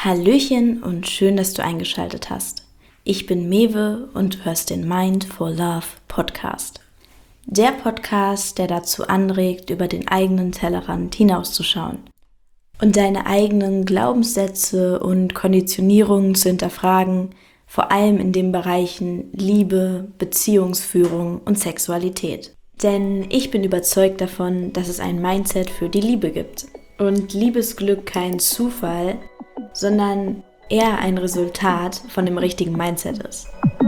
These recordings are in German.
Hallöchen und schön, dass du eingeschaltet hast. Ich bin Mewe und du hörst den Mind for Love Podcast. Der Podcast, der dazu anregt, über den eigenen Tellerrand hinauszuschauen und deine eigenen Glaubenssätze und Konditionierungen zu hinterfragen, vor allem in den Bereichen Liebe, Beziehungsführung und Sexualität. Denn ich bin überzeugt davon, dass es ein Mindset für die Liebe gibt und Liebesglück kein Zufall, sondern eher ein Resultat von dem richtigen Mindset ist.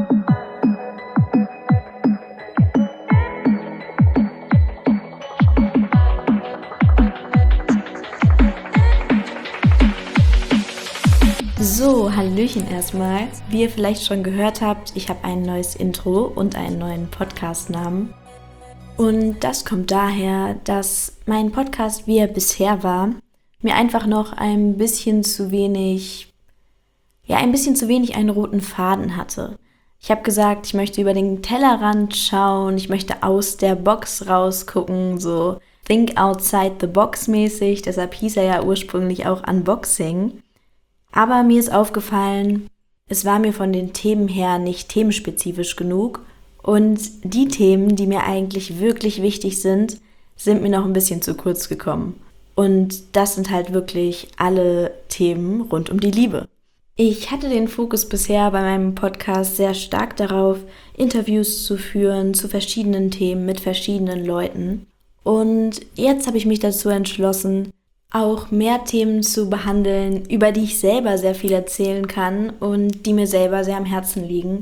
So, Hallöchen erstmal. Wie ihr vielleicht schon gehört habt, ich habe ein neues Intro und einen neuen Podcast-Namen. Und das kommt daher, dass mein Podcast, wie er bisher war, mir einfach noch ein bisschen zu wenig einen roten Faden hatte. Ich habe gesagt, ich möchte über den Tellerrand schauen, ich möchte aus der Box rausgucken, so Think Outside the Box mäßig, deshalb hieß er ja ursprünglich auch Unboxing. Aber mir ist aufgefallen, es war mir von den Themen her nicht themenspezifisch genug und die Themen, die mir eigentlich wirklich wichtig sind mir noch ein bisschen zu kurz gekommen. Und das sind halt wirklich alle Themen rund um die Liebe. Ich hatte den Fokus bisher bei meinem Podcast sehr stark darauf, Interviews zu führen zu verschiedenen Themen mit verschiedenen Leuten. Und jetzt habe ich mich dazu entschlossen, auch mehr Themen zu behandeln, über die ich selber sehr viel erzählen kann und die mir selber sehr am Herzen liegen.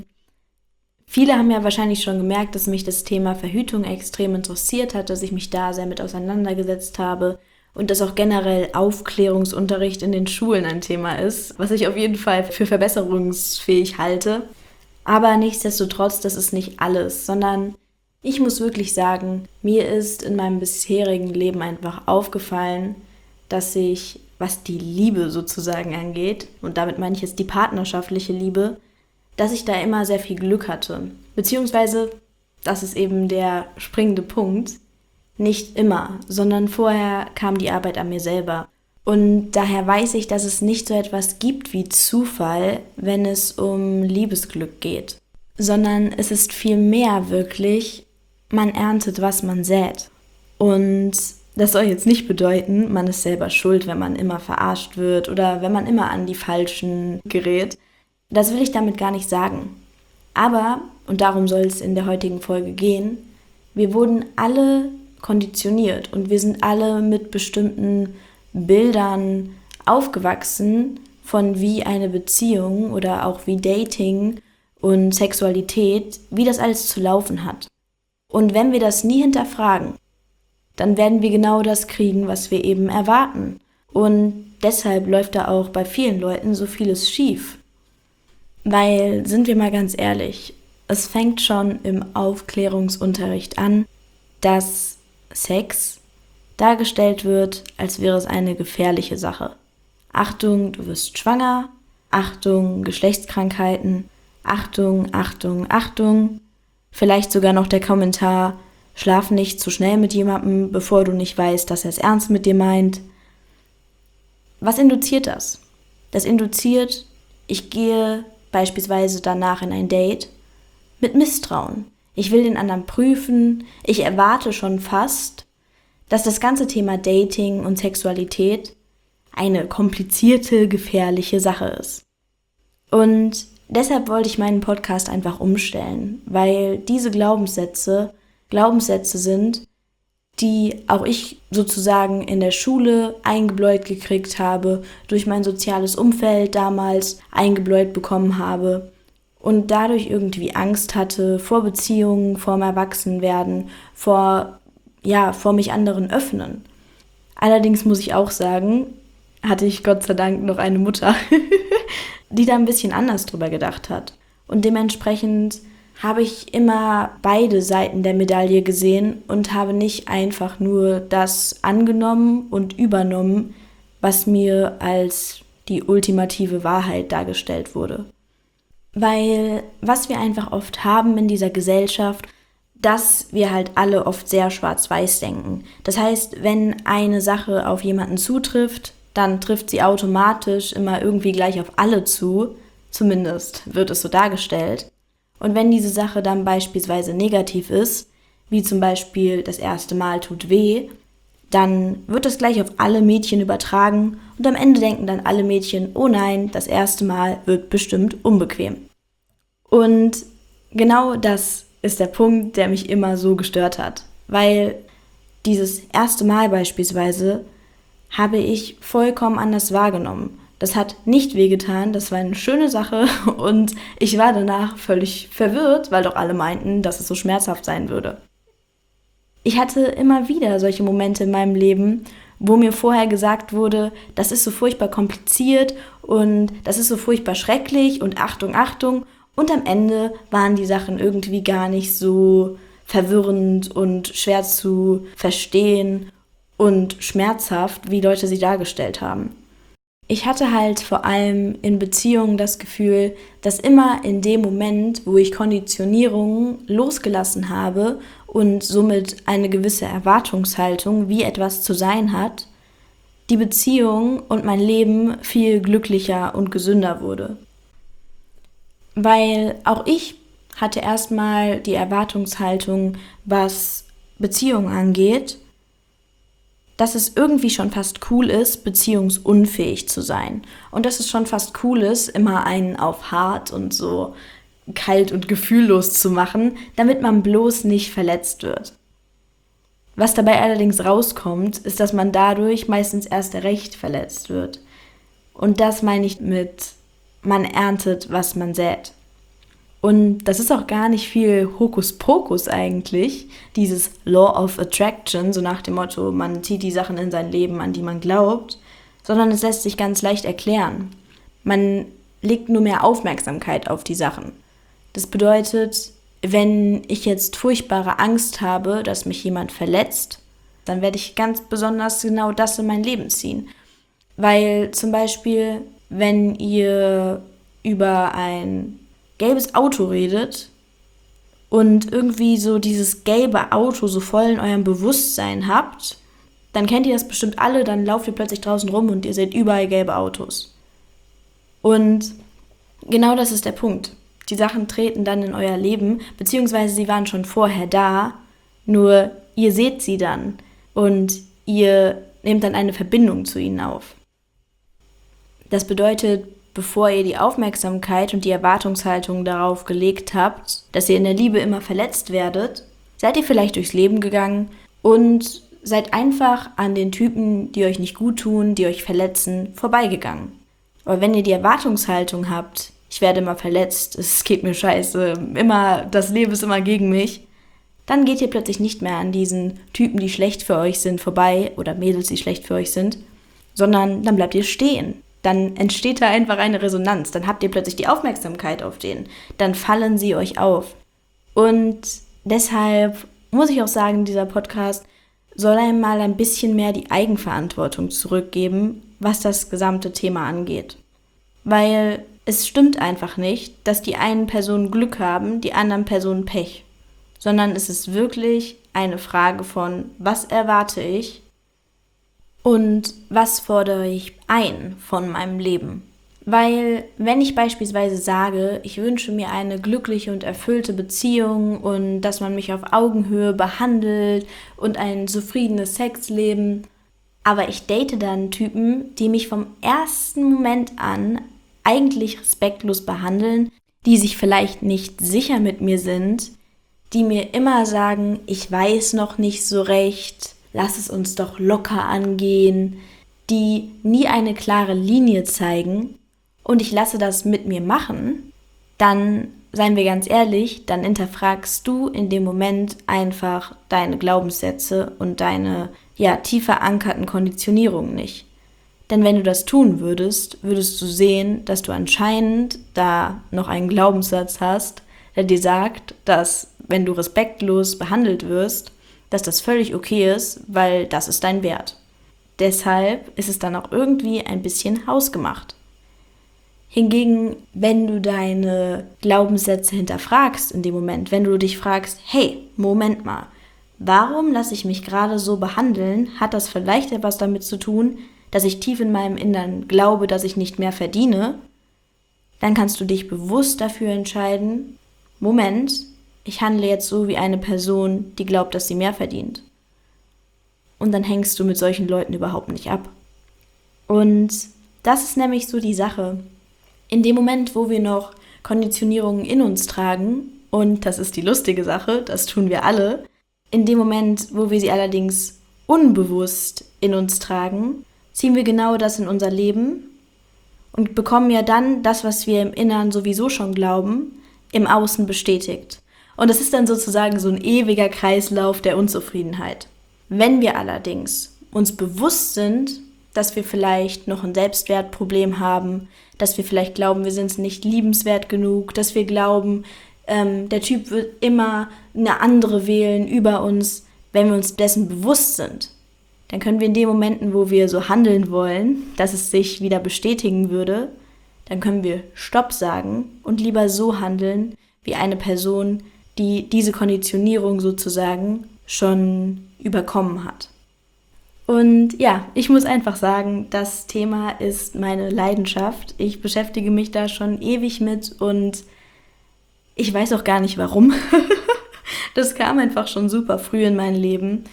Viele haben ja wahrscheinlich schon gemerkt, dass mich das Thema Verhütung extrem interessiert hat, dass ich mich da sehr mit auseinandergesetzt habe und dass auch generell Aufklärungsunterricht in den Schulen ein Thema ist, was ich auf jeden Fall für verbesserungsfähig halte. Aber nichtsdestotrotz, das ist nicht alles, sondern ich muss wirklich sagen, mir ist in meinem bisherigen Leben einfach aufgefallen, dass ich, was die Liebe sozusagen angeht, und damit meine ich jetzt die partnerschaftliche Liebe, dass ich da immer sehr viel Glück hatte. Beziehungsweise, das ist eben der springende Punkt, nicht immer, sondern vorher kam die Arbeit an mir selber. Und daher weiß ich, dass es nicht so etwas gibt wie Zufall, wenn es um Liebesglück geht, sondern es ist vielmehr wirklich, man erntet, was man sät. Und das soll jetzt nicht bedeuten, man ist selber schuld, wenn man immer verarscht wird oder wenn man immer an die Falschen gerät. Das will ich damit gar nicht sagen. Aber, und darum soll es in der heutigen Folge gehen, wir wurden alle konditioniert und wir sind alle mit bestimmten Bildern aufgewachsen, von wie eine Beziehung oder auch wie Dating und Sexualität, wie das alles zu laufen hat. Und wenn wir das nie hinterfragen, dann werden wir genau das kriegen, was wir eben erwarten. Und deshalb läuft da auch bei vielen Leuten so vieles schief. Weil, sind wir mal ganz ehrlich, es fängt schon im Aufklärungsunterricht an, dass Sex dargestellt wird, als wäre es eine gefährliche Sache. Achtung, du wirst schwanger, Achtung, Geschlechtskrankheiten, Achtung, Achtung, Achtung. Vielleicht sogar noch der Kommentar, schlaf nicht zu schnell mit jemandem, bevor du nicht weißt, dass er es ernst mit dir meint. Was induziert das? Das induziert, ich gehe beispielsweise danach in ein Date mit Misstrauen. Ich will den anderen prüfen, ich erwarte schon fast, dass das ganze Thema Dating und Sexualität eine komplizierte, gefährliche Sache ist. Und deshalb wollte ich meinen Podcast einfach umstellen, weil diese Glaubenssätze sind, die auch ich sozusagen in der Schule eingebläut gekriegt habe, durch mein soziales Umfeld damals eingebläut bekommen habe und dadurch irgendwie Angst hatte vor Beziehungen, vor dem Erwachsenwerden, vor mich anderen öffnen. Allerdings muss ich auch sagen, hatte ich Gott sei Dank noch eine Mutter, die da ein bisschen anders drüber gedacht hat. Und dementsprechend habe ich immer beide Seiten der Medaille gesehen und habe nicht einfach nur das angenommen und übernommen, was mir als die ultimative Wahrheit dargestellt wurde. Weil was wir einfach oft haben in dieser Gesellschaft, dass wir halt alle oft sehr schwarz-weiß denken. Das heißt, wenn eine Sache auf jemanden zutrifft, dann trifft sie automatisch immer irgendwie gleich auf alle zu, zumindest wird es so dargestellt. Und wenn diese Sache dann beispielsweise negativ ist, wie zum Beispiel das erste Mal tut weh, dann wird das gleich auf alle Mädchen übertragen und am Ende denken dann alle Mädchen, oh nein, das erste Mal wird bestimmt unbequem. Und genau das ist der Punkt, der mich immer so gestört hat, weil dieses erste Mal beispielsweise habe ich vollkommen anders wahrgenommen. Das hat nicht wehgetan, das war eine schöne Sache und ich war danach völlig verwirrt, weil doch alle meinten, dass es so schmerzhaft sein würde. Ich hatte immer wieder solche Momente in meinem Leben, wo mir vorher gesagt wurde, das ist so furchtbar kompliziert und das ist so furchtbar schrecklich und Achtung, Achtung. Und am Ende waren die Sachen irgendwie gar nicht so verwirrend und schwer zu verstehen und schmerzhaft, wie Leute sie dargestellt haben. Ich hatte halt vor allem in Beziehungen das Gefühl, dass immer in dem Moment, wo ich Konditionierungen losgelassen habe und somit eine gewisse Erwartungshaltung, wie etwas zu sein hat, die Beziehung und mein Leben viel glücklicher und gesünder wurde. Weil auch ich hatte erstmal die Erwartungshaltung, was Beziehungen angeht, dass es irgendwie schon fast cool ist, beziehungsunfähig zu sein. Und dass es schon fast cool ist, immer einen auf hart und so kalt und gefühllos zu machen, damit man bloß nicht verletzt wird. Was dabei allerdings rauskommt, ist, dass man dadurch meistens erst recht verletzt wird. Und das meine ich mit, man erntet, was man sät. Und das ist auch gar nicht viel Hokuspokus eigentlich, dieses Law of Attraction, so nach dem Motto, man zieht die Sachen in sein Leben, an die man glaubt, sondern es lässt sich ganz leicht erklären. Man legt nur mehr Aufmerksamkeit auf die Sachen. Das bedeutet, wenn ich jetzt furchtbare Angst habe, dass mich jemand verletzt, dann werde ich ganz besonders genau das in mein Leben ziehen. Weil zum Beispiel, wenn ihr über ein gelbes Auto redet und irgendwie so dieses gelbe Auto so voll in eurem Bewusstsein habt, dann kennt ihr das bestimmt alle, dann lauft ihr plötzlich draußen rum und ihr seht überall gelbe Autos. Und genau das ist der Punkt. Die Sachen treten dann in euer Leben, beziehungsweise sie waren schon vorher da, nur ihr seht sie dann und ihr nehmt dann eine Verbindung zu ihnen auf. Das bedeutet, bevor ihr die Aufmerksamkeit und die Erwartungshaltung darauf gelegt habt, dass ihr in der Liebe immer verletzt werdet, seid ihr vielleicht durchs Leben gegangen und seid einfach an den Typen, die euch nicht gut tun, die euch verletzen, vorbeigegangen. Aber wenn ihr die Erwartungshaltung habt, ich werde immer verletzt, es geht mir scheiße, das Leben ist immer gegen mich, dann geht ihr plötzlich nicht mehr an diesen Typen, die schlecht für euch sind, vorbei oder Mädels, die schlecht für euch sind, sondern dann bleibt ihr stehen. Dann entsteht da einfach eine Resonanz, dann habt ihr plötzlich die Aufmerksamkeit auf den, dann fallen sie euch auf. Und deshalb muss ich auch sagen, dieser Podcast soll einem mal ein bisschen mehr die Eigenverantwortung zurückgeben, was das gesamte Thema angeht. Weil es stimmt einfach nicht, dass die einen Personen Glück haben, die anderen Personen Pech. Sondern es ist wirklich eine Frage von, was erwarte ich und was fordere ich ein von meinem Leben. Weil wenn ich beispielsweise sage, ich wünsche mir eine glückliche und erfüllte Beziehung und dass man mich auf Augenhöhe behandelt und ein zufriedenes Sexleben, aber ich date dann Typen, die mich vom ersten Moment an eigentlich respektlos behandeln, die sich vielleicht nicht sicher mit mir sind, die mir immer sagen, ich weiß noch nicht so recht, lass es uns doch locker angehen, die nie eine klare Linie zeigen und ich lasse das mit mir machen, dann, seien wir ganz ehrlich, dann hinterfragst du in dem Moment einfach deine Glaubenssätze und deine tief verankerten Konditionierungen nicht. Denn wenn du das tun würdest, würdest du sehen, dass du anscheinend da noch einen Glaubenssatz hast, der dir sagt, dass wenn du respektlos behandelt wirst, dass das völlig okay ist, weil das ist dein Wert. Deshalb ist es dann auch irgendwie ein bisschen hausgemacht. Hingegen, wenn du deine Glaubenssätze hinterfragst in dem Moment, wenn du dich fragst, hey, Moment mal, warum lasse ich mich gerade so behandeln? Hat das vielleicht etwas damit zu tun, dass ich tief in meinem Innern glaube, dass ich nicht mehr verdiene, dann kannst du dich bewusst dafür entscheiden, Moment, ich handle jetzt so wie eine Person, die glaubt, dass sie mehr verdient. Und dann hängst du mit solchen Leuten überhaupt nicht ab. Und das ist nämlich so die Sache. In dem Moment, wo wir noch Konditionierungen in uns tragen, und das ist die lustige Sache, das tun wir alle, in dem Moment, wo wir sie allerdings unbewusst in uns tragen, ziehen wir genau das in unser Leben und bekommen ja dann das, was wir im Innern sowieso schon glauben, im Außen bestätigt. Und es ist dann sozusagen so ein ewiger Kreislauf der Unzufriedenheit. Wenn wir allerdings uns bewusst sind, dass wir vielleicht noch ein Selbstwertproblem haben, dass wir vielleicht glauben, wir sind nicht liebenswert genug, dass wir glauben, der Typ wird immer eine andere wählen über uns, wenn wir uns dessen bewusst sind, dann können wir in den Momenten, wo wir so handeln wollen, dass es sich wieder bestätigen würde, dann können wir Stopp sagen und lieber so handeln, wie eine Person, die diese Konditionierung sozusagen schon überkommen hat. Und ja, ich muss einfach sagen, das Thema ist meine Leidenschaft. Ich beschäftige mich da schon ewig mit und ich weiß auch gar nicht warum. Das kam einfach schon super früh in mein Leben.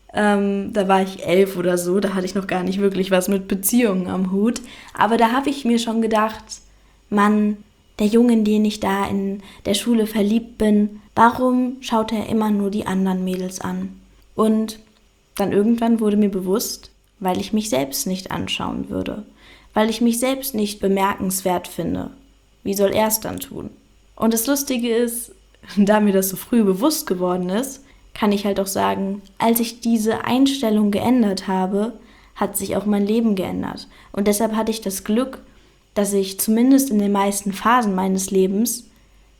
Da war ich 11 oder so, da hatte ich noch gar nicht wirklich was mit Beziehungen am Hut. Aber da habe ich mir schon gedacht, Mann, der Junge, in den ich da in der Schule verliebt bin, warum schaut er immer nur die anderen Mädels an? Und dann irgendwann wurde mir bewusst, weil ich mich selbst nicht anschauen würde, weil ich mich selbst nicht bemerkenswert finde. Wie soll er es dann tun? Und das Lustige ist, da mir das so früh bewusst geworden ist, kann ich halt auch sagen, als ich diese Einstellung geändert habe, hat sich auch mein Leben geändert. Und deshalb hatte ich das Glück, dass ich zumindest in den meisten Phasen meines Lebens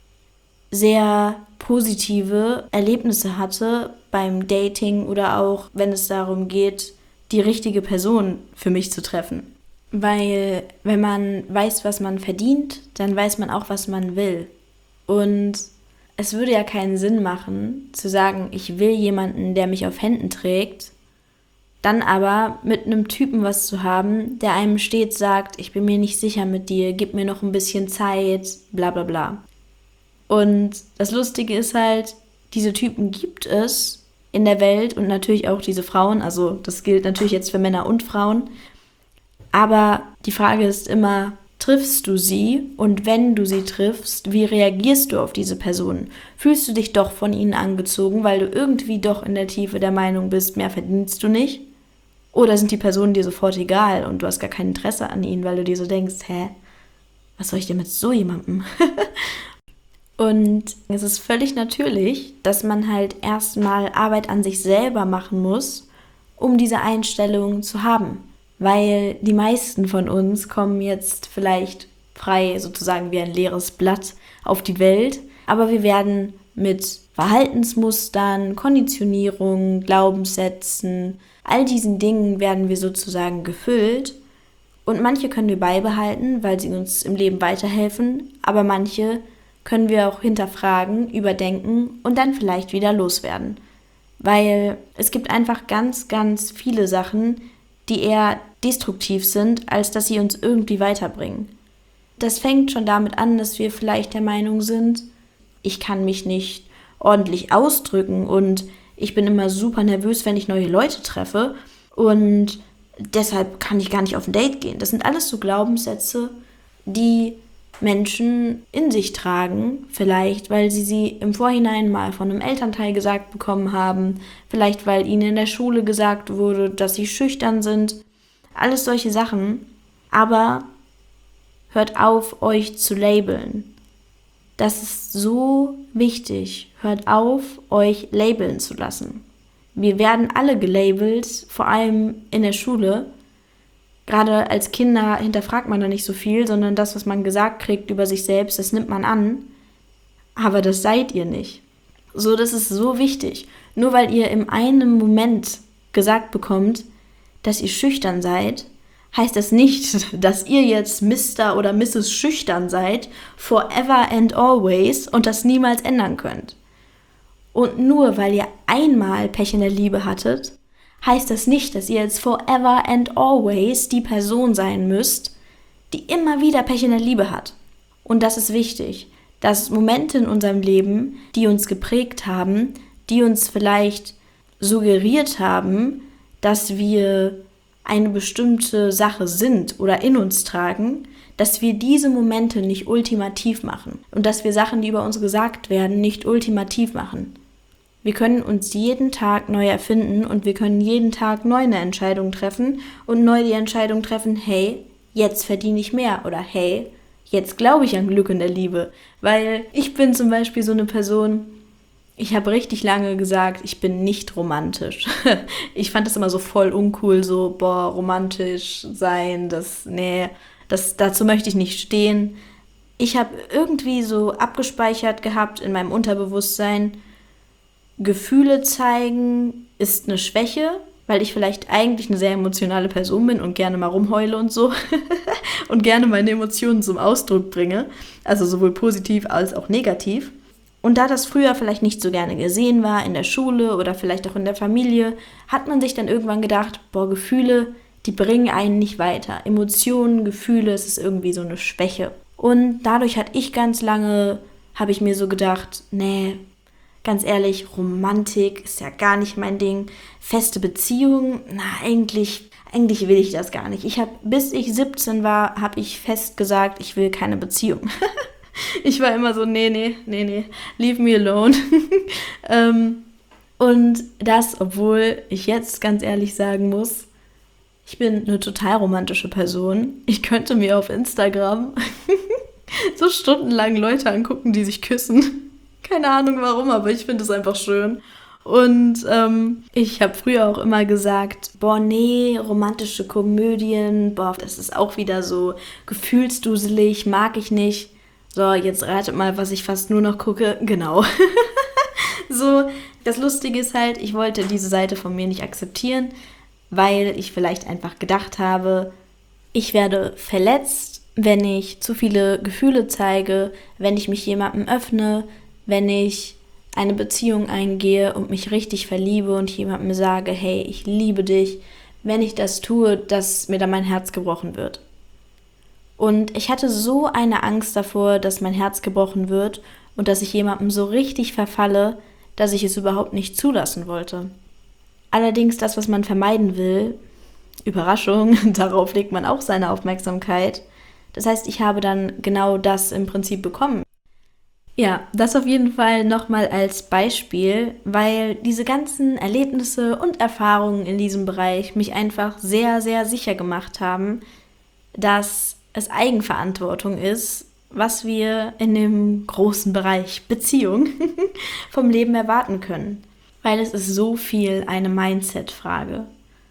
sehr positive Erlebnisse hatte beim Dating oder auch, wenn es darum geht, die richtige Person für mich zu treffen. Weil wenn man weiß, was man verdient, dann weiß man auch, was man will. Und es würde ja keinen Sinn machen, zu sagen, ich will jemanden, der mich auf Händen trägt, dann aber mit einem Typen was zu haben, der einem stets sagt, ich bin mir nicht sicher mit dir, gib mir noch ein bisschen Zeit, bla bla bla. Und das Lustige ist halt, diese Typen gibt es in der Welt und natürlich auch diese Frauen, also das gilt natürlich jetzt für Männer und Frauen, aber die Frage ist immer, triffst du sie und wenn du sie triffst, wie reagierst du auf diese Person? Fühlst du dich doch von ihnen angezogen, weil du irgendwie doch in der Tiefe der Meinung bist, mehr verdienst du nicht? Oder sind die Personen dir sofort egal und du hast gar kein Interesse an ihnen, weil du dir so denkst, was soll ich denn mit so jemandem? Und es ist völlig natürlich, dass man halt erstmal Arbeit an sich selber machen muss, um diese Einstellung zu haben. Weil die meisten von uns kommen jetzt vielleicht frei sozusagen wie ein leeres Blatt auf die Welt, aber wir werden mit Verhaltensmustern, Konditionierungen, Glaubenssätzen, all diesen Dingen werden wir sozusagen gefüllt und manche können wir beibehalten, weil sie uns im Leben weiterhelfen, aber manche können wir auch hinterfragen, überdenken und dann vielleicht wieder loswerden. Weil es gibt einfach ganz, ganz viele Sachen, die eher destruktiv sind, als dass sie uns irgendwie weiterbringen. Das fängt schon damit an, dass wir vielleicht der Meinung sind, ich kann mich nicht ordentlich ausdrücken und ich bin immer super nervös, wenn ich neue Leute treffe und deshalb kann ich gar nicht auf ein Date gehen. Das sind alles so Glaubenssätze, die Menschen in sich tragen, vielleicht weil sie im Vorhinein mal von einem Elternteil gesagt bekommen haben, vielleicht weil ihnen in der Schule gesagt wurde, dass sie schüchtern sind, alles solche Sachen. Aber hört auf, euch zu labeln. Das ist so wichtig. Hört auf, euch labeln zu lassen. Wir werden alle gelabelt, vor allem in der Schule. Gerade als Kinder hinterfragt man da nicht so viel, sondern das, was man gesagt kriegt über sich selbst, das nimmt man an. Aber das seid ihr nicht. So, das ist so wichtig. Nur weil ihr in einem Moment gesagt bekommt, dass ihr schüchtern seid, heißt das nicht, dass ihr jetzt Mr. oder Mrs. Schüchtern seid, forever and always und das niemals ändern könnt. Und nur weil ihr einmal Pech in der Liebe hattet, heißt das nicht, dass ihr jetzt forever and always die Person sein müsst, die immer wieder Pech in der Liebe hat. Und das ist wichtig, dass Momente in unserem Leben, die uns geprägt haben, die uns vielleicht suggeriert haben, dass wir eine bestimmte Sache sind oder in uns tragen, dass wir diese Momente nicht ultimativ machen und dass wir Sachen, die über uns gesagt werden, nicht ultimativ machen. Wir können uns jeden Tag neu erfinden und wir können jeden Tag neu eine Entscheidung treffen und neu die Entscheidung treffen, hey, jetzt verdiene ich mehr oder hey, jetzt glaube ich an Glück in der Liebe. Weil ich bin zum Beispiel so eine Person, ich habe richtig lange gesagt, ich bin nicht romantisch. Ich fand das immer so voll uncool, so, romantisch sein, dazu möchte ich nicht stehen. Ich habe irgendwie so abgespeichert gehabt in meinem Unterbewusstsein, Gefühle zeigen ist eine Schwäche, weil ich vielleicht eigentlich eine sehr emotionale Person bin und gerne mal rumheule und so und gerne meine Emotionen zum Ausdruck bringe, also sowohl positiv als auch negativ. Und da das früher vielleicht nicht so gerne gesehen war in der Schule oder vielleicht auch in der Familie, hat man sich dann irgendwann gedacht, Gefühle, die bringen einen nicht weiter. Emotionen, Gefühle, es ist irgendwie so eine Schwäche. Und dadurch habe ich mir so gedacht, nee, ganz ehrlich, Romantik ist ja gar nicht mein Ding. Feste Beziehungen, eigentlich will ich das gar nicht. Bis ich 17 war, habe ich fest gesagt, ich will keine Beziehung. Ich war immer so, nee, leave me alone. Und das, obwohl ich jetzt ganz ehrlich sagen muss, ich bin eine total romantische Person. Ich könnte mir auf Instagram so stundenlang Leute angucken, die sich küssen. Keine Ahnung warum, aber ich finde es einfach schön. Und ich habe früher auch immer gesagt, nee, romantische Komödien, das ist auch wieder so gefühlsduselig, mag ich nicht. So, jetzt ratet mal, was ich fast nur noch gucke. Genau. So, das Lustige ist halt, ich wollte diese Seite von mir nicht akzeptieren, weil ich vielleicht einfach gedacht habe, ich werde verletzt, wenn ich zu viele Gefühle zeige, wenn ich mich jemandem öffne, wenn ich eine Beziehung eingehe und mich richtig verliebe und jemandem sage, hey, ich liebe dich, wenn ich das tue, dass mir dann mein Herz gebrochen wird. Und ich hatte so eine Angst davor, dass mein Herz gebrochen wird und dass ich jemandem so richtig verfalle, dass ich es überhaupt nicht zulassen wollte. Allerdings das, was man vermeiden will, Überraschung, darauf legt man auch seine Aufmerksamkeit. Das heißt, ich habe dann genau das im Prinzip bekommen. Ja, das auf jeden Fall nochmal als Beispiel, weil diese ganzen Erlebnisse und Erfahrungen in diesem Bereich mich einfach sehr, sehr sicher gemacht haben, dass es Eigenverantwortung ist, was wir in dem großen Bereich Beziehung vom Leben erwarten können. Weil es ist so viel eine Mindset-Frage.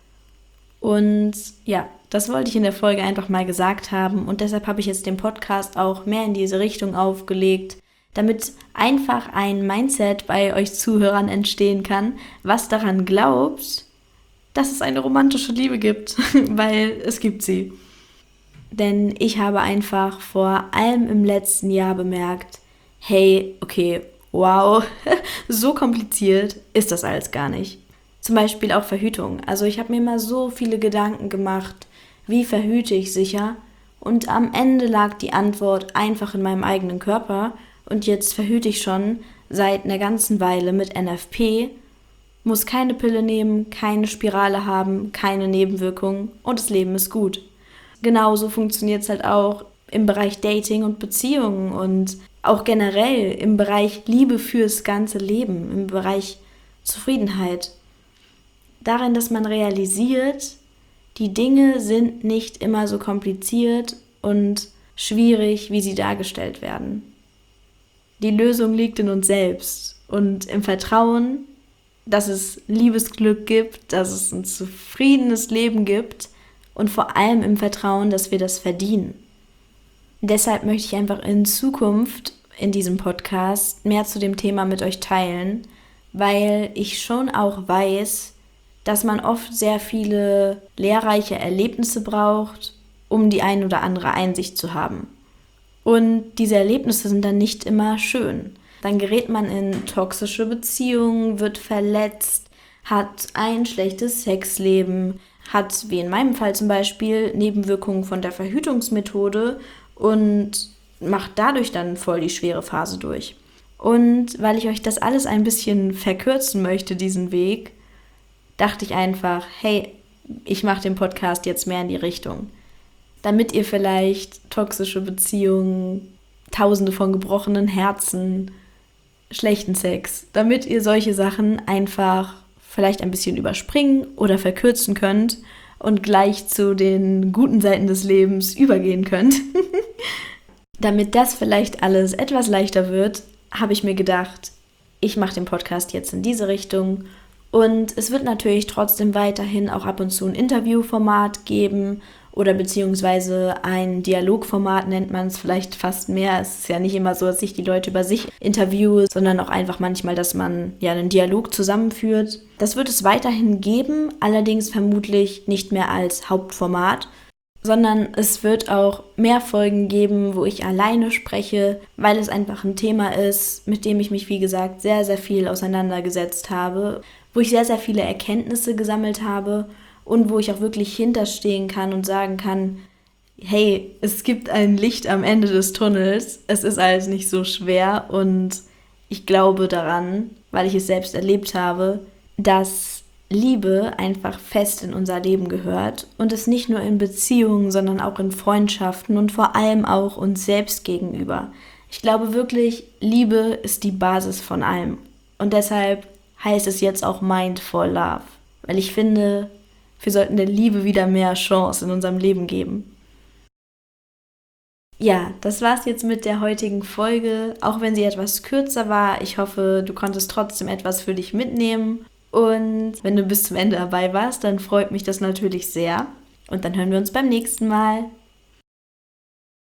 Und ja, das wollte ich in der Folge einfach mal gesagt haben und deshalb habe ich jetzt den Podcast auch mehr in diese Richtung aufgelegt, damit einfach ein Mindset bei euch Zuhörern entstehen kann, was daran glaubt, dass es eine romantische Liebe gibt, weil es gibt sie. Denn ich habe einfach vor allem im letzten Jahr bemerkt, hey, okay, wow, so kompliziert ist das alles gar nicht. Zum Beispiel auch Verhütung. Also ich habe mir immer so viele Gedanken gemacht, wie verhüte ich sicher? Und am Ende lag die Antwort einfach in meinem eigenen Körper. Und jetzt verhüte ich schon seit einer ganzen Weile mit NFP, muss keine Pille nehmen, keine Spirale haben, keine Nebenwirkungen und das Leben ist gut. Genauso funktioniert es halt auch im Bereich Dating und Beziehungen und auch generell im Bereich Liebe fürs ganze Leben, im Bereich Zufriedenheit. Darin, dass man realisiert, die Dinge sind nicht immer so kompliziert und schwierig, wie sie dargestellt werden. Die Lösung liegt in uns selbst und im Vertrauen, dass es Liebesglück gibt, dass es ein zufriedenes Leben gibt und vor allem im Vertrauen, dass wir das verdienen. Deshalb möchte ich einfach in Zukunft in diesem Podcast mehr zu dem Thema mit euch teilen, weil ich schon auch weiß, dass man oft sehr viele lehrreiche Erlebnisse braucht, um die ein oder andere Einsicht zu haben. Und diese Erlebnisse sind dann nicht immer schön. Dann gerät man in toxische Beziehungen, wird verletzt, hat ein schlechtes Sexleben, hat, wie in meinem Fall zum Beispiel, Nebenwirkungen von der Verhütungsmethode und macht dadurch dann voll die schwere Phase durch. Und weil ich euch das alles ein bisschen verkürzen möchte, diesen Weg, dachte ich einfach, hey, ich mache den Podcast jetzt mehr in die Richtung. Damit ihr vielleicht toxische Beziehungen, Tausende von gebrochenen Herzen, schlechten Sex, damit ihr solche Sachen einfach vielleicht ein bisschen überspringen oder verkürzen könnt und gleich zu den guten Seiten des Lebens übergehen könnt. Damit das vielleicht alles etwas leichter wird, habe ich mir gedacht, ich mache den Podcast jetzt in diese Richtung und es wird natürlich trotzdem weiterhin auch ab und zu ein Interviewformat geben oder beziehungsweise ein Dialogformat nennt man es vielleicht fast mehr. Es ist ja nicht immer so, dass ich die Leute über sich interviewe, sondern auch einfach manchmal, dass man ja einen Dialog zusammenführt. Das wird es weiterhin geben, allerdings vermutlich nicht mehr als Hauptformat, sondern es wird auch mehr Folgen geben, wo ich alleine spreche, weil es einfach ein Thema ist, mit dem ich mich, wie gesagt, sehr, sehr viel auseinandergesetzt habe, wo ich sehr, sehr viele Erkenntnisse gesammelt habe und wo ich auch wirklich hinterstehen kann und sagen kann, hey, es gibt ein Licht am Ende des Tunnels, es ist alles nicht so schwer und ich glaube daran, weil ich es selbst erlebt habe, dass Liebe einfach fest in unser Leben gehört und es nicht nur in Beziehungen, sondern auch in Freundschaften und vor allem auch uns selbst gegenüber. Ich glaube wirklich, Liebe ist die Basis von allem und deshalb heißt es jetzt auch Mindful Love, weil ich finde, wir sollten der Liebe wieder mehr Chance in unserem Leben geben. Ja, das war's jetzt mit der heutigen Folge, auch wenn sie etwas kürzer war. Ich hoffe, du konntest trotzdem etwas für dich mitnehmen. Und wenn du bis zum Ende dabei warst, dann freut mich das natürlich sehr. Und dann hören wir uns beim nächsten Mal.